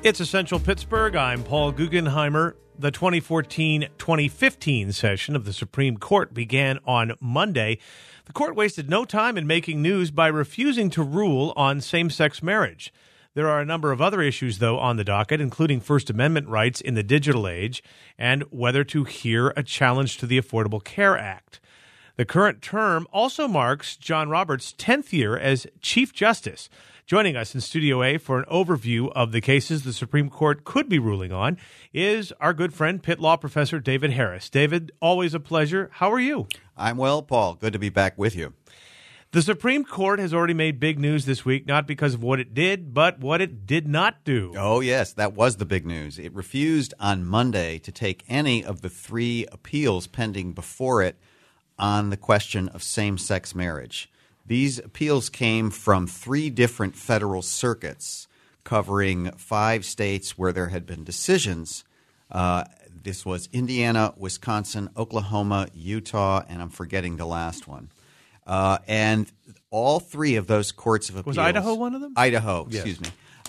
It's Essential Pittsburgh. I'm Paul Guggenheimer. The 2014-2015 session of the Supreme Court began on Monday. The court wasted no time in making news by refusing to rule on same-sex marriage. There are a number of other issues, though, on the docket, including First Amendment rights in the digital age and whether to hear a challenge to the Affordable Care Act. The current term also marks John Roberts' 10th year as Chief Justice. Joining us in Studio A for an overview of the cases the Supreme Court could be ruling on is our good friend, Pitt Law Professor David Harris. David, always a pleasure. How are you? I'm well, Paul. Good to be back with you. The Supreme Court has already made big news this week, not because of what it did, but what it did not do. Oh, yes, that was the big news. It refused on Monday to take any of the 3 appeals pending before it on the question of same-sex marriage. These appeals came from 3 different federal circuits covering 5 states where there had been decisions. This was Indiana, Wisconsin, Oklahoma, Utah, and I'm forgetting the last one. And all 3 of those courts of appeals. Was Idaho one of them? Idaho, yes. Excuse me.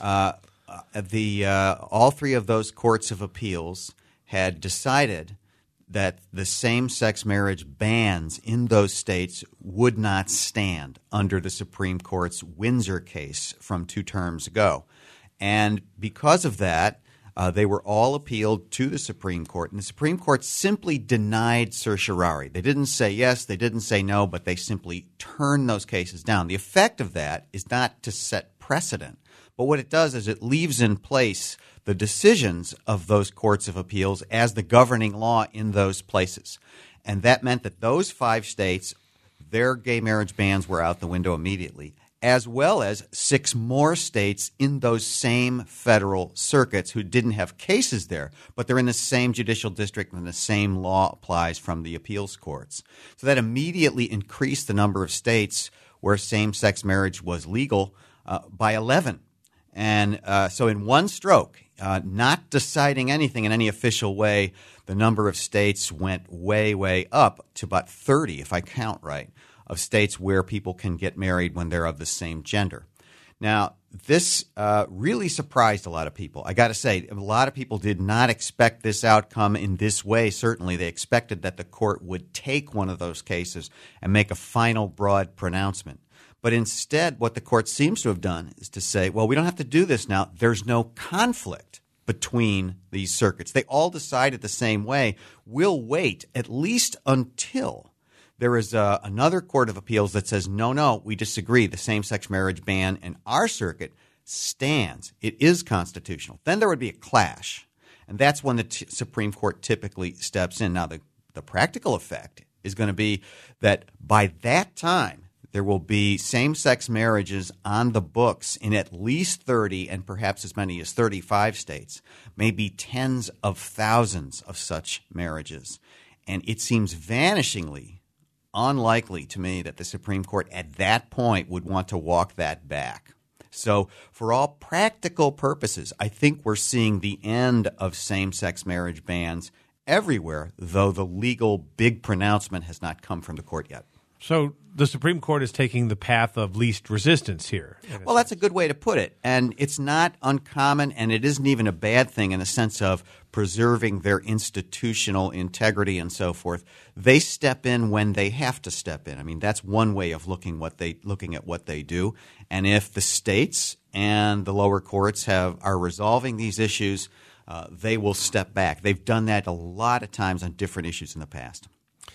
All 3 of those courts of appeals had decided that the same-sex marriage bans in those states would not stand under the Supreme Court's Windsor case from 2 terms ago. And because of that, they were all appealed to the Supreme Court, and the Supreme Court simply denied certiorari. They didn't say yes, they didn't say no, but they simply turned those cases down. The effect of that is not to set precedent, but what it does is it leaves in place the decisions of those courts of appeals as the governing law in those places. And that meant that those 5 states, their gay marriage bans were out the window immediately, as well as 6 more states in those same federal circuits who didn't have cases there, but they're in the same judicial district and the same law applies from the appeals courts. So that immediately increased the number of states where same-sex marriage was legal by 11. And so in one stroke, not deciding anything in any official way, the number of states went way, way up to about 30, if I count right, of states where people can get married when they're of the same gender. Now, this really surprised a lot of people. I got to say, a lot of people did not expect this outcome in this way. Certainly, they expected that the court would take one of those cases and make a final broad pronouncement. But instead, what the court seems to have done is to say, well, we don't have to do this now. There's no conflict between these circuits. They all decided the same way. We'll wait at least until there is another court of appeals that says, no, we disagree. The same-sex marriage ban in our circuit stands. It is constitutional. Then there would be a clash, and that's when the Supreme Court typically steps in. Now, the practical effect is going to be that by that time, there will be same-sex marriages on the books in at least 30 and perhaps as many as 35 states, maybe tens of thousands of such marriages. And it seems vanishingly unlikely to me that the Supreme Court at that point would want to walk that back. So for all practical purposes, I think we're seeing the end of same-sex marriage bans everywhere, though the legal big pronouncement has not come from the court yet. So the Supreme Court is taking the path of least resistance here. Well, that's a good way to put it. And it's not uncommon, and it isn't even a bad thing in the sense of preserving their institutional integrity and so forth. They step in when they have to step in. I mean, that's one way of looking at what they do. And if the states and the lower courts are resolving these issues, they will step back. They've done that a lot of times on different issues in the past.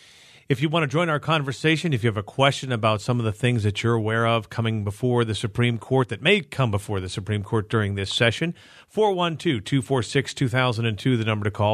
If you want to join our conversation, if you have a question about some of the things that you're aware of coming before the Supreme Court that may come before the Supreme Court during this session, 412-246-2002, the number to call,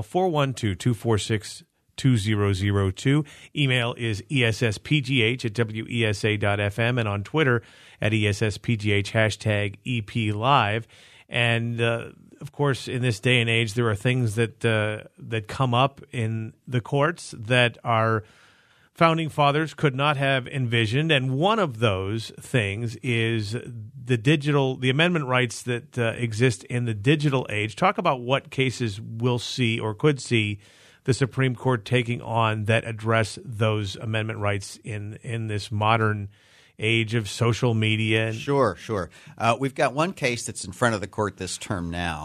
412-246-2002. Email is esspgh@wesa.fm and on Twitter at esspgh, hashtag #EPLive. And of course, in this day and age, there are things that come up in the courts that our founding fathers could not have envisioned, and one of those things is the amendment rights that exist in the digital age. Talk about what cases we'll see or could see the Supreme Court taking on that address those amendment rights in this modern age of social media. Sure. We've got one case that's in front of the court this term now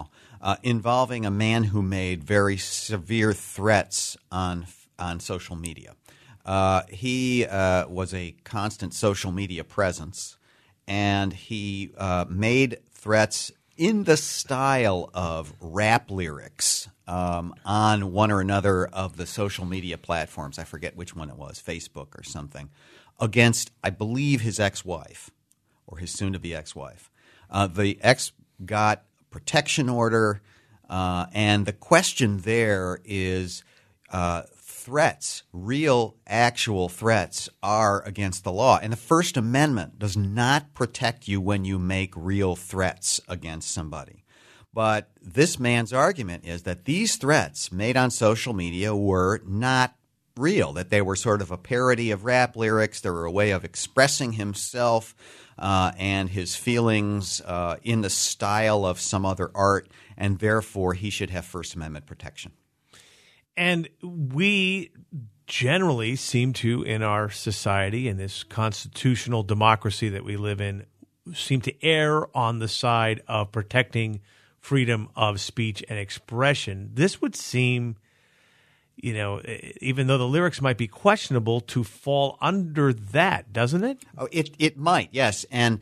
involving a man who made very severe threats on social media. He was a constant social media presence, and he made threats in the style of rap lyrics on one or another of the social media platforms. I forget which one it was, Facebook or something, against, I believe, his ex-wife or his soon-to-be ex-wife. The ex got protection order, and the question there is threats, real, actual threats, are against the law. And the First Amendment does not protect you when you make real threats against somebody. But this man's argument is that these threats made on social media were not real, that they were sort of a parody of rap lyrics. They were a way of expressing himself and his feelings in the style of some other art, and therefore he should have First Amendment protection. And we generally seem to, in our society, in this constitutional democracy that we live in, seem to err on the side of protecting freedom of speech and expression. This would seem, even though the lyrics might be questionable, to fall under that, doesn't it? Oh, it might, yes. And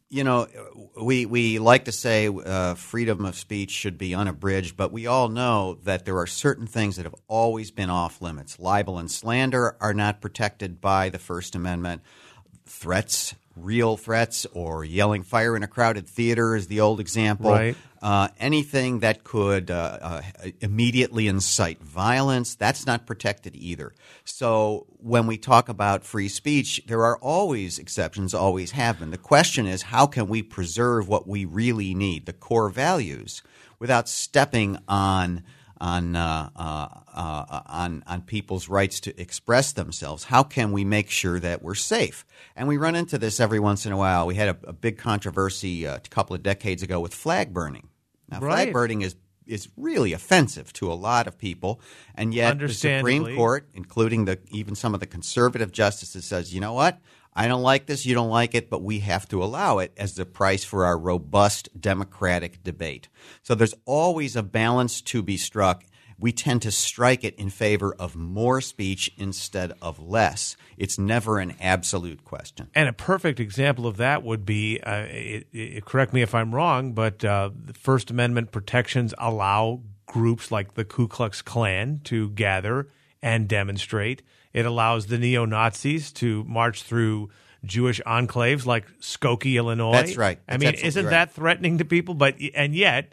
we like to say freedom of speech should be unabridged, but we all know that there are certain things that have always been off limits. Libel and slander are not protected by the First Amendment. Threats, real threats, or yelling fire in a crowded theater is the old example. Right. Anything that could immediately incite violence, that's not protected either. So when we talk about free speech, there are always exceptions, always have been. The question is, how can we preserve what we really need, the core values, without stepping on people's rights to express themselves? How can we make sure that we're safe? And we run into this every once in a while. We had a big controversy a couple of decades ago with flag burning. Now, flag burning is really offensive to a lot of people, and yet the Supreme Court, including even some of the conservative justices, says, you know what? I don't like this, you don't like it, but we have to allow it as the price for our robust democratic debate. So there's always a balance to be struck. We tend to strike it in favor of more speech instead of less. It's never an absolute question. And a perfect example of that would be, correct me if I'm wrong, but the First Amendment protections allow groups like the Ku Klux Klan to gather and demonstrate. It allows the neo-Nazis to march through Jewish enclaves like Skokie, Illinois. That's right. Isn't that threatening to people? And yet,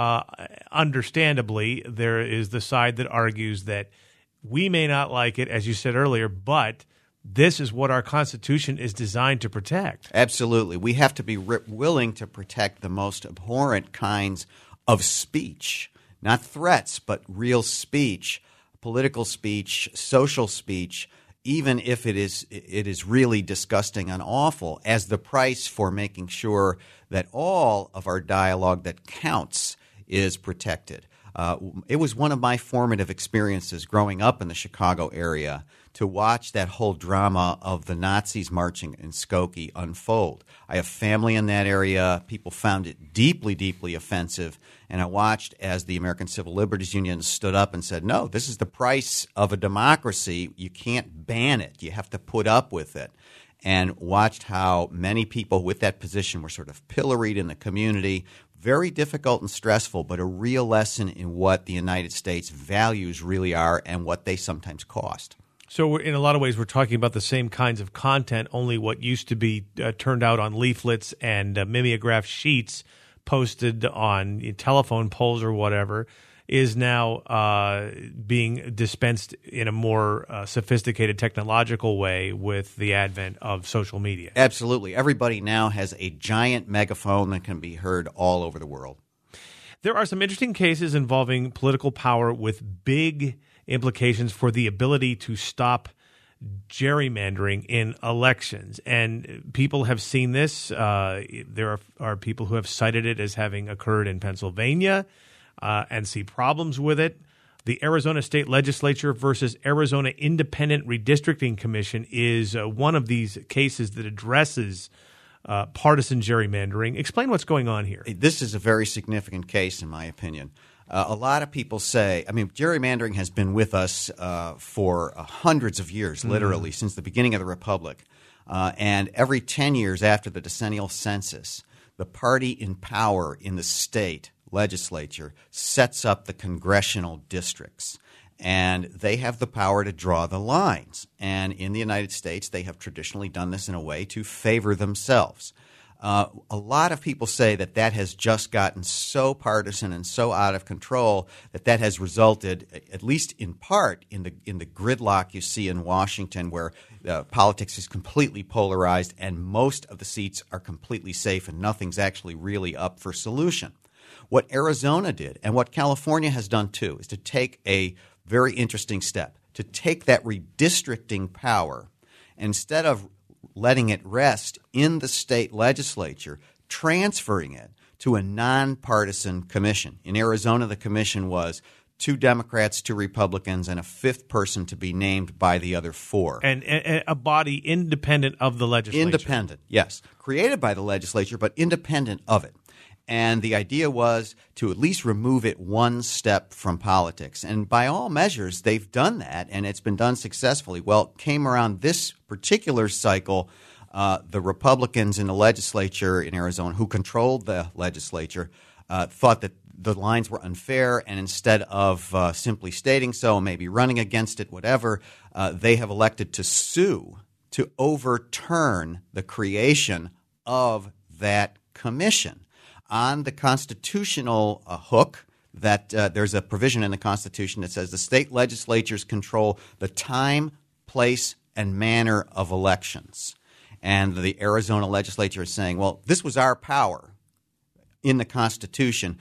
understandably, there is the side that argues that we may not like it, as you said earlier, but this is what our Constitution is designed to protect. Absolutely. We have to be willing to protect the most abhorrent kinds of speech, not threats, but real speech, political speech, social speech, even if it is really disgusting and awful, as the price for making sure that all of our dialogue that counts is protected. It was one of my formative experiences growing up in the Chicago area to watch that whole drama of the Nazis marching in Skokie unfold. I have family in that area. People found it deeply, deeply offensive. And I watched as the American Civil Liberties Union stood up and said, no, this is the price of a democracy. You can't ban it. You have to put up with it. And watched how many people with that position were sort of pilloried in the community. Very difficult and stressful, but a real lesson in what the United States values really are and what they sometimes cost. So in a lot of ways, we're talking about the same kinds of content, only what used to be turned out on leaflets and mimeograph sheets posted on telephone poles or whatever is now being dispensed in a more sophisticated technological way with the advent of social media. Absolutely. Everybody now has a giant megaphone that can be heard all over the world. There are some interesting cases involving political power with big implications for the ability to stop gerrymandering in elections. And people have seen this. There are people who have cited it as having occurred in Pennsylvania and see problems with it. The Arizona State Legislature versus Arizona Independent Redistricting Commission is one of these cases that addresses partisan gerrymandering. Explain what's going on here. This is a very significant case, in my opinion. A lot of people say, gerrymandering has been with us for hundreds of years, literally, since the beginning of the Republic. And every 10 years after the decennial census, the party in power in the state legislature sets up the congressional districts. And they have the power to draw the lines. And in the United States, they have traditionally done this in a way to favor themselves. A lot of people say that has just gotten so partisan and so out of control that has resulted, at least in part, in the gridlock you see in Washington, where politics is completely polarized and most of the seats are completely safe and nothing's actually really up for solution. What Arizona did, and what California has done too, is to take a very interesting step, to take that redistricting power, instead of letting it rest in the state legislature, transferring it to a nonpartisan commission. In Arizona, the commission was 2 Democrats, 2 Republicans, and a 5th person to be named by the other 4. And a body independent of the legislature. Independent, yes. Created by the legislature, but independent of it. And the idea was to at least remove it one step from politics. And by all measures, they've done that, and it's been done successfully. Well, it came around this particular cycle, the Republicans in the legislature in Arizona, who controlled the legislature, thought that the lines were unfair, and instead of simply stating so, maybe running against it, whatever, they have elected to sue to overturn the creation of that commission. On the constitutional hook, that there's a provision in the Constitution that says the state legislatures control the time, place, and manner of elections. And the Arizona legislature is saying, well, this was our power in the Constitution.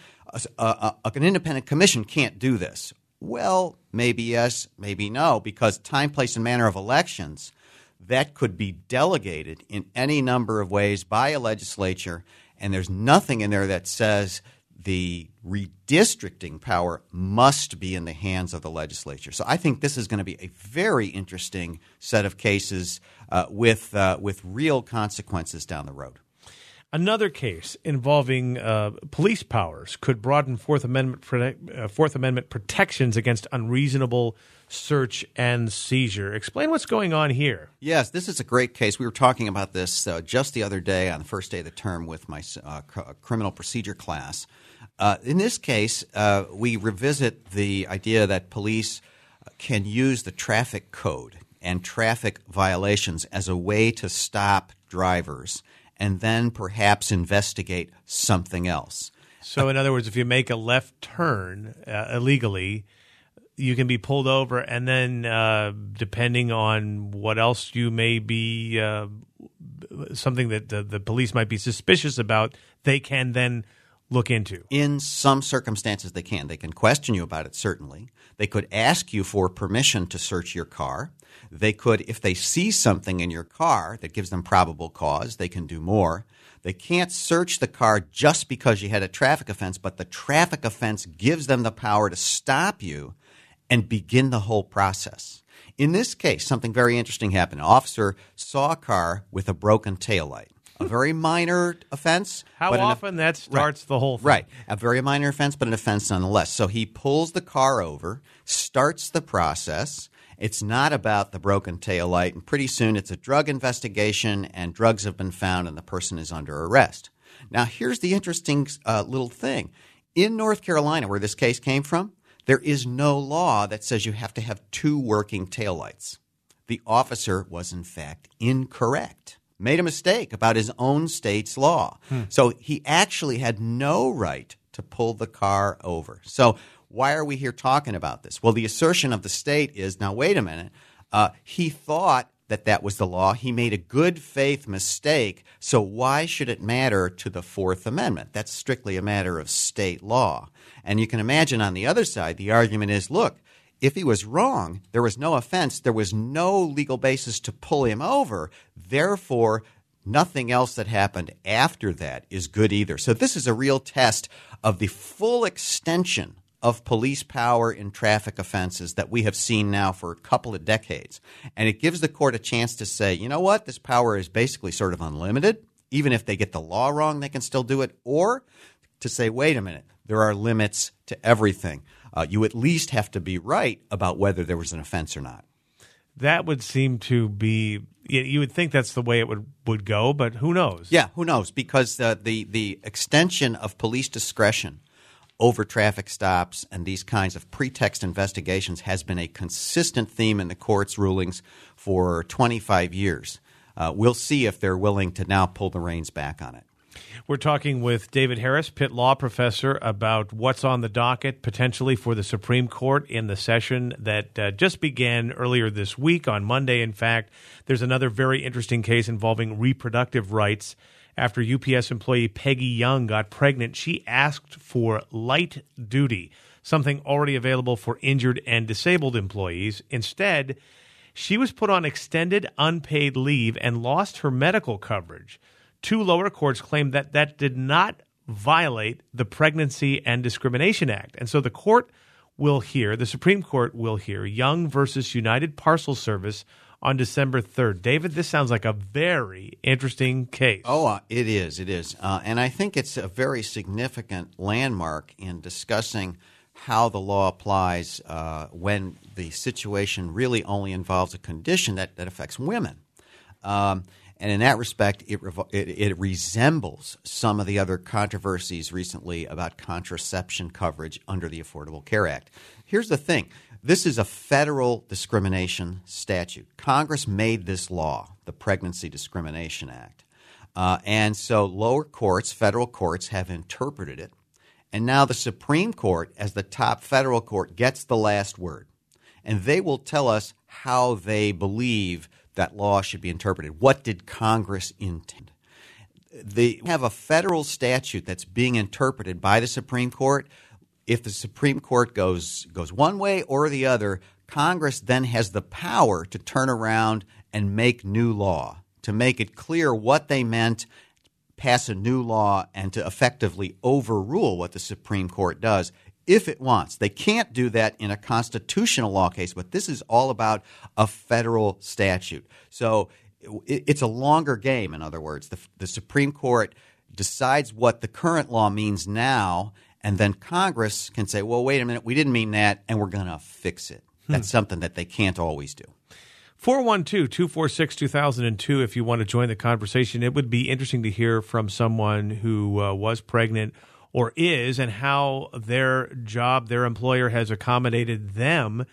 An independent commission can't do this. Well, maybe yes, maybe no, because time, place, and manner of elections, that could be delegated in any number of ways by a legislature. And there's nothing in there that says the redistricting power must be in the hands of the legislature. So I think this is going to be a very interesting set of cases with real consequences down the road. Another case involving police powers could broaden Fourth Amendment protections against unreasonable search and seizure. Explain what's going on here. Yes, this is a great case. We were talking about this just the other day on the first day of the term with my criminal procedure class. In this case, we revisit the idea that police can use the traffic code and traffic violations as a way to stop drivers and then perhaps investigate something else. So in other words, if you make a left turn illegally, you can be pulled over, and then depending on what else you may be, something that the police might be suspicious about, they can then look into. In some circumstances, they can. They can question you about it, certainly. They could ask you for permission to search your car. They could, if they see something in your car that gives them probable cause, they can do more. They can't search the car just because you had a traffic offense, but the traffic offense gives them the power to stop you and begin the whole process. In this case, something very interesting happened. An officer saw a car with a broken taillight. A very minor offense. How often that starts the whole thing. Right. A very minor offense, but an offense nonetheless. So he pulls the car over, starts the process. It's not about the broken taillight, and pretty soon it's a drug investigation, and drugs have been found, and the person is under arrest. Now, here's the interesting little thing. In North Carolina, where this case came from, there is no law that says you have to have 2 working taillights. The officer was, in fact, incorrect. Made a mistake about his own state's law. So he actually had no right to pull the car over. So why are we here talking about this? Well, the assertion of the state is, now wait a minute, he thought that was the law. He made a good faith mistake, so why should it matter to the Fourth Amendment? That's strictly a matter of state law. And you can imagine on the other side, the argument is, look, if he was wrong, there was no offense, there was no legal basis to pull him over, therefore nothing else that happened after that is good either. So this is a real test of the full extension of police power in traffic offenses that we have seen now for a couple of decades. And it gives the court a chance to say, you know what, this power is basically sort of unlimited. Even if they get the law wrong, they can still do it. Or to say, wait a minute, there are limits to everything. You at least have to be right about whether there was an offense or not. That would seem to be – you would think that's the way it would go, but who knows? Yeah, who knows? Because the extension of police discretion over traffic stops and these kinds of pretext investigations has been a consistent theme in the court's rulings for 25 years. We'll see if they're willing to now pull the reins back on it. We're talking with David Harris, Pitt Law Professor, about what's on the docket potentially for the Supreme Court in the session that just began earlier this week on Monday. In fact, there's another very interesting case involving reproductive rights. After UPS employee Peggy Young got pregnant, she asked for light duty, something already available for injured and disabled employees. Instead, she was put on extended unpaid leave and lost her medical coverage. Two lower courts claimed that that did not violate the Pregnancy and Discrimination Act. And so the Supreme Court will hear Young versus United Parcel Service on December 3rd. David, this sounds like a very interesting case. Oh, it is. It is. And I think it's a very significant landmark in discussing how the law applies when the situation really only involves a condition that affects women. And in that respect, it resembles some of the other controversies recently about contraception coverage under the Affordable Care Act. Here's the thing. This is a federal discrimination statute. Congress made this law, the Pregnancy Discrimination Act. And so lower courts, federal courts, have interpreted it. And now the Supreme Court, as the top federal court, gets the last word. And they will tell us how they believe that law should be interpreted. What did Congress intend? They have a federal statute that's being interpreted by the Supreme Court. If the Supreme Court goes one way or the other, Congress then has the power to turn around and make new law, to make it clear what they meant, pass a new law, and to effectively overrule what the Supreme Court does if it wants. They can't do that in a constitutional law case, but this is all about a federal statute. So it's a longer game, in other words. The Supreme Court decides what the current law means now, and then Congress can say, well, wait a minute, we didn't mean that, and we're going to fix it. That's something that they can't always do. 412-246-2002 if you want to join the conversation. It would be interesting to hear from someone who was pregnant or is, and how their job, their employer has accommodated them.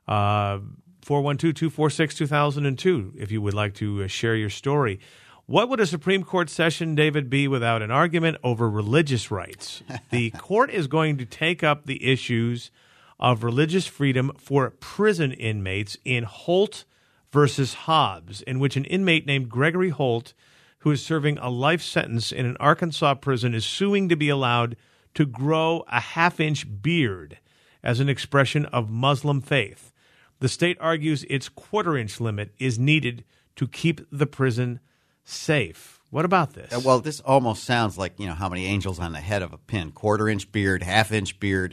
412-246-2002 if you would like to share your story. What would a Supreme Court session, David, be without an argument over religious rights? The court is going to take up the issues of religious freedom for prison inmates in Holt versus Hobbs, in which an inmate named Gregory Holt, who is serving a life sentence in an Arkansas prison, is suing to be allowed to grow a half-inch beard as an expression of Muslim faith. The state argues its quarter-inch limit is needed to keep the prison safe. What about this? Well, this almost sounds like, how many angels on the head of a pin. Quarter-inch beard, half-inch beard.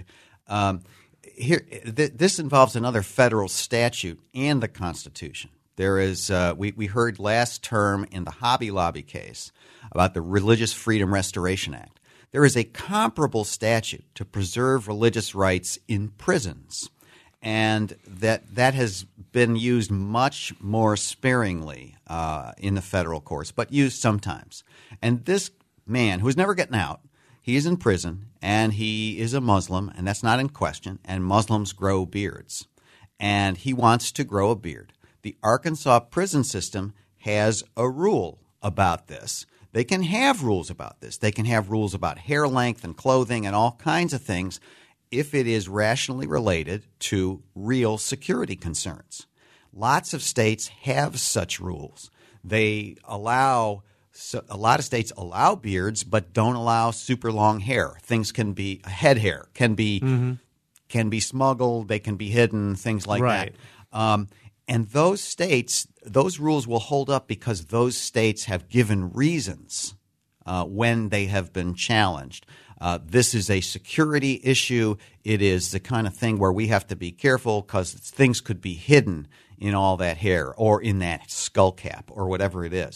This involves another federal statute and the Constitution. There is we heard last term in the Hobby Lobby case about the Religious Freedom Restoration Act. There is a comparable statute to preserve religious rights in prisons, and that has been used much more sparingly in the federal courts, but used sometimes. And this man, who's never getting out, he is in prison, and he is a Muslim, and that's not in question, and Muslims grow beards. And he wants to grow a beard. The Arkansas prison system has a rule about this. They can have rules about this. They can have rules about hair length and clothing and all kinds of things if it is rationally related to real security concerns. Lots of states have such rules. A lot of states allow beards but don't allow super long hair. Things can be head hair, can be smuggled, they can be hidden, things like right. that. And those states, those rules will hold up because those states have given reasons when they have been challenged. This is a security issue. It is the kind of thing where we have to be careful because things could be hidden in all that hair or in that skull cap or whatever it is.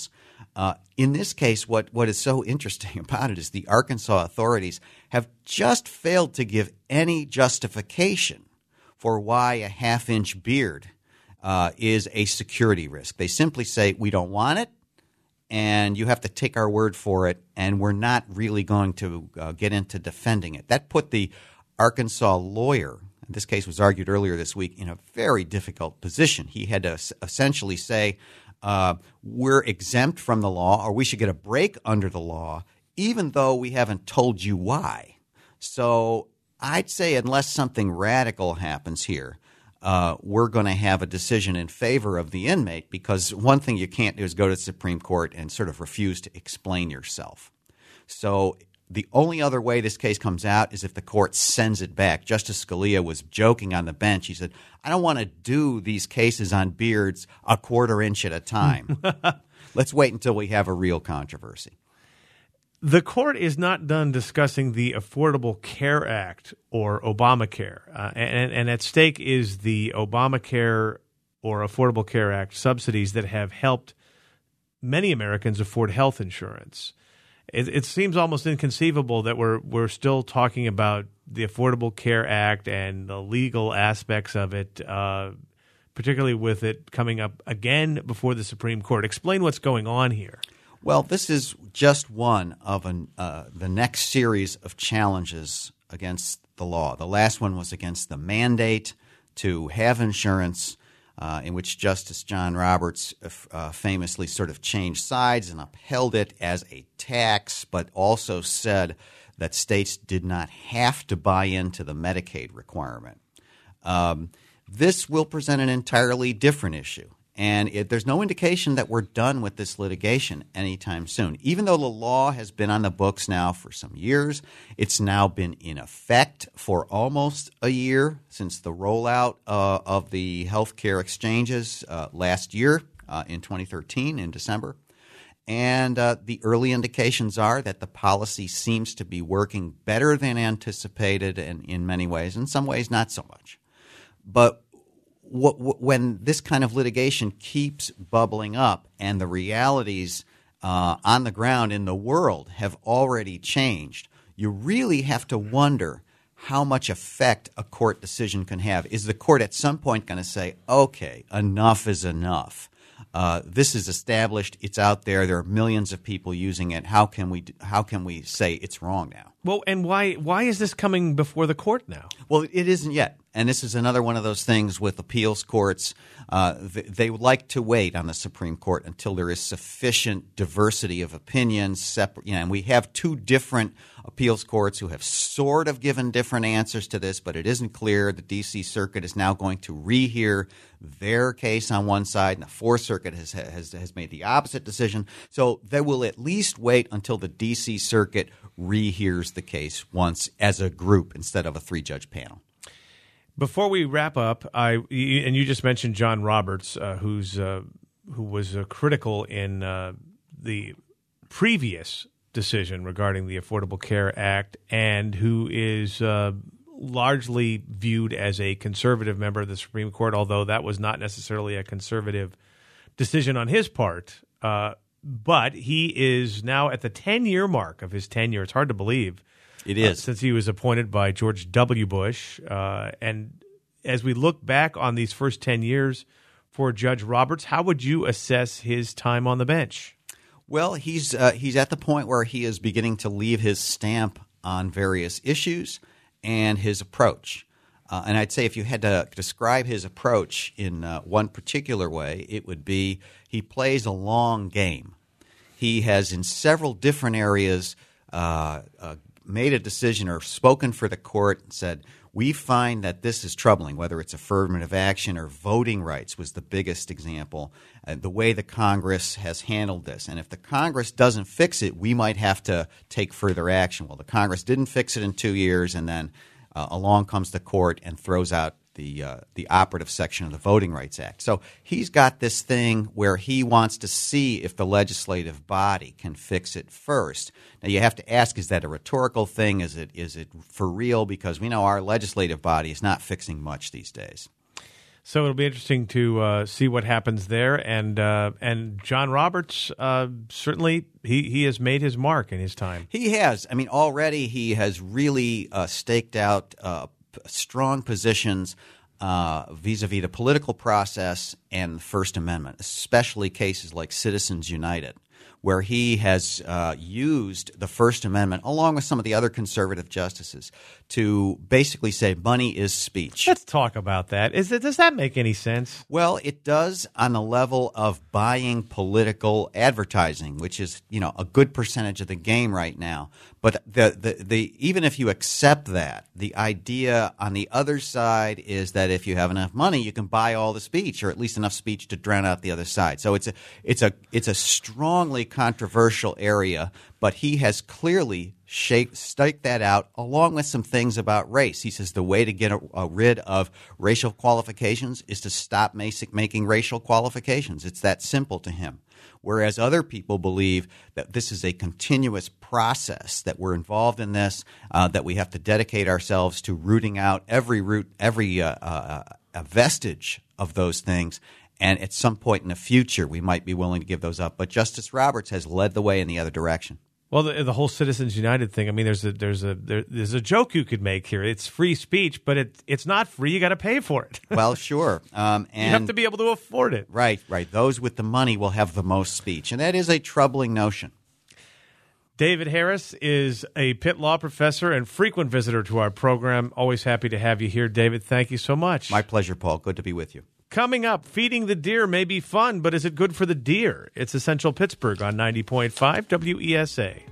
In this case, what is so interesting about it is the Arkansas authorities have just failed to give any justification for why a half-inch beard is a security risk. They simply say, we don't want it, and you have to take our word for it, and we're not really going to get into defending it. That put the Arkansas lawyer, this case was argued earlier this week, in a very difficult position. He had to essentially say, we're exempt from the law, or we should get a break under the law, even though we haven't told you why. So I'd say unless something radical happens here, we're going to have a decision in favor of the inmate, because one thing you can't do is go to the Supreme Court and sort of refuse to explain yourself. So the only other way this case comes out is if the court sends it back. Justice Scalia was joking on the bench. He said, I don't want to do these cases on beards a quarter inch at a time. Let's wait until we have a real controversy. The court is not done discussing the Affordable Care Act or Obamacare. And at stake is the Obamacare or Affordable Care Act subsidies that have helped many Americans afford health insurance. It seems almost inconceivable that we're still talking about the Affordable Care Act and the legal aspects of it, particularly with it coming up again before the Supreme Court. Explain what's going on here. Well, this is just one of the next series of challenges against the law. The last one was against the mandate to have insurance, in which Justice John Roberts famously sort of changed sides and upheld it as a tax, but also said that states did not have to buy into the Medicaid requirement. This will present an entirely different issue. And there's no indication that we're done with this litigation anytime soon. Even though the law has been on the books now for some years, it's now been in effect for almost a year since the rollout of the health care exchanges last year in 2013 in December. And the early indications are that the policy seems to be working better than anticipated, and in many ways, in some ways not so much. But when this kind of litigation keeps bubbling up and the realities on the ground in the world have already changed, you really have to wonder how much effect a court decision can have. Is the court at some point going to say, okay, enough is enough? This is established. It's out there. There are millions of people using it. How can we say it's wrong now? Well, and why is this coming before the court now? Well, it isn't yet. And this is another one of those things with appeals courts. They would like to wait on the Supreme Court until there is sufficient diversity of opinions. And we have two different appeals courts who have sort of given different answers to this, but it isn't clear. The D.C. Circuit is now going to rehear their case on one side, and the Fourth Circuit has made the opposite decision. So they will at least wait until the D.C. Circuit rehears the case once as a group instead of a three-judge panel. Before we wrap up, you just mentioned John Roberts, who was critical in the previous decision regarding the Affordable Care Act, and who is largely viewed as a conservative member of the Supreme Court, although that was not necessarily a conservative decision on his part. But he is now at the 10-year mark of his tenure. It's hard to believe. It is. Since he was appointed by George W. Bush. And as we look back on these first 10 years for Judge Roberts, how would you assess his time on the bench? Well, he's at the point where he is beginning to leave his stamp on various issues and his approach. And I'd say if you had to describe his approach in one particular way, it would be he plays a long game. He has in several different areas made a decision or spoken for the court and said, we find that this is troubling, whether it's affirmative action or voting rights was the biggest example, the way the Congress has handled this. And if the Congress doesn't fix it, we might have to take further action. Well, the Congress didn't fix it in 2 years, and then along comes the court and throws out the operative section of the Voting Rights Act. So he's got this thing where he wants to see if the legislative body can fix it first. Now you have to ask, is that a rhetorical thing? Is it for real? Because we know our legislative body is not fixing much these days. So it'll be interesting to see what happens there. And John Roberts, certainly he has made his mark in his time. He has. I mean, already he has really staked out strong positions vis-a-vis the political process and the First Amendment, especially cases like Citizens United, where he has used the First Amendment, along with some of the other conservative justices, to basically say money is speech. Let's talk about that. Does that make any sense? Well, it does on the level of buying political advertising, which is, a good percentage of the game right now. But the even if you accept that, the idea on the other side is that if you have enough money, you can buy all the speech, or at least enough speech to drown out the other side. So it's a strongly controversial area, but he has clearly staked that out, along with some things about race. He says the way to get rid of racial qualifications is to stop making racial qualifications. It's that simple to him. Whereas other people believe that this is a continuous process, that we're involved in this, that we have to dedicate ourselves to rooting out every vestige of those things. And at some point in the future, we might be willing to give those up. But Justice Roberts has led the way in the other direction. Well, the whole Citizens United thing. I mean, there's a joke you could make here. It's free speech, but it's not free. You got to pay for it. Well, sure. And you have to be able to afford it. Right. Those with the money will have the most speech, and that is a troubling notion. David Harris is a Pitt Law professor and frequent visitor to our program. Always happy to have you here, David. Thank you so much. My pleasure, Paul. Good to be with you. Coming up, feeding the deer may be fun, but is it good for the deer? It's Essential Pittsburgh on 90.5 WESA.